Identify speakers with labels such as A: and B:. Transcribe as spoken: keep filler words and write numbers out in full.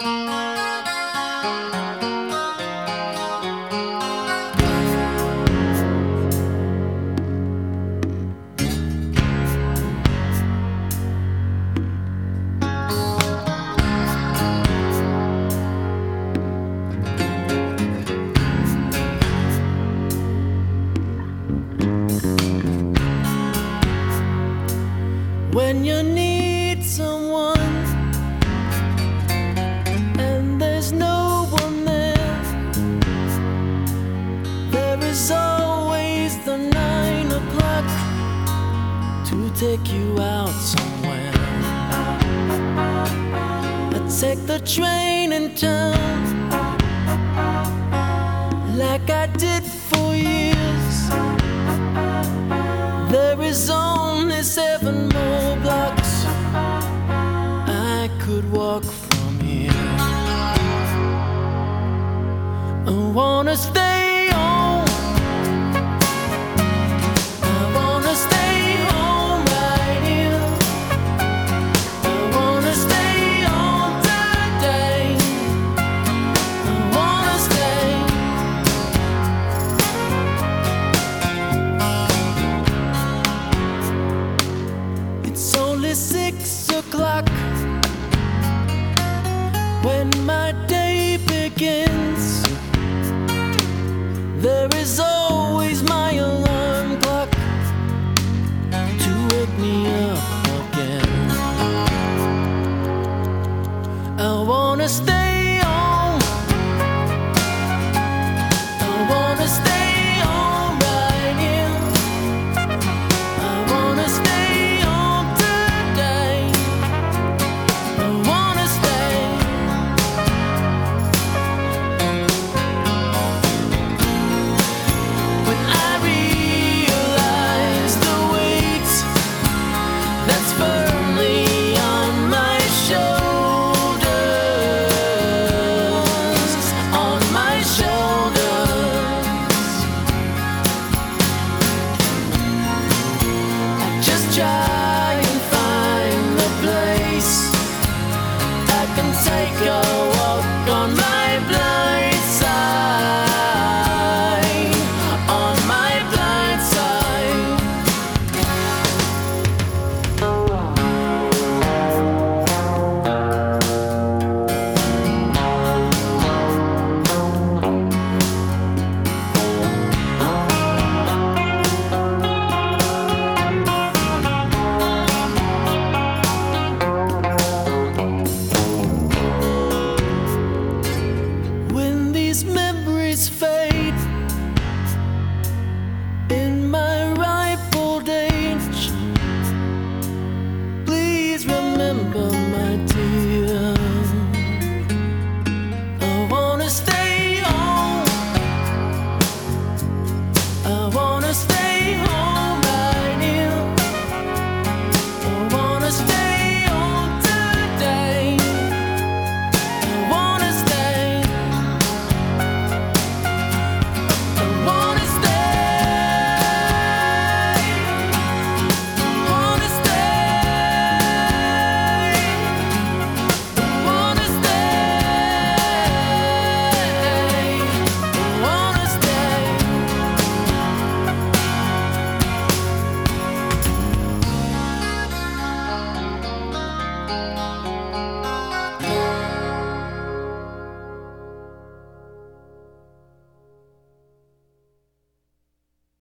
A: When you need someone and there's no one there, there is always the nine o'clock to take you out somewhere. I take the train in town like I did for years. There is only seven more blocks I could walk from here. I wanna stay home. I wanna stay home right here. I wanna stay home today. I wanna stay. It's only six o'clock when my day begins. There is always my alarm clock to wake me up again. I wanna stay home. I wanna stay home right here. I wanna stay home today. I wanna stay. When I realize the weight that's firmly on my shoulders, on my shoulders, I just try and find the place I can take all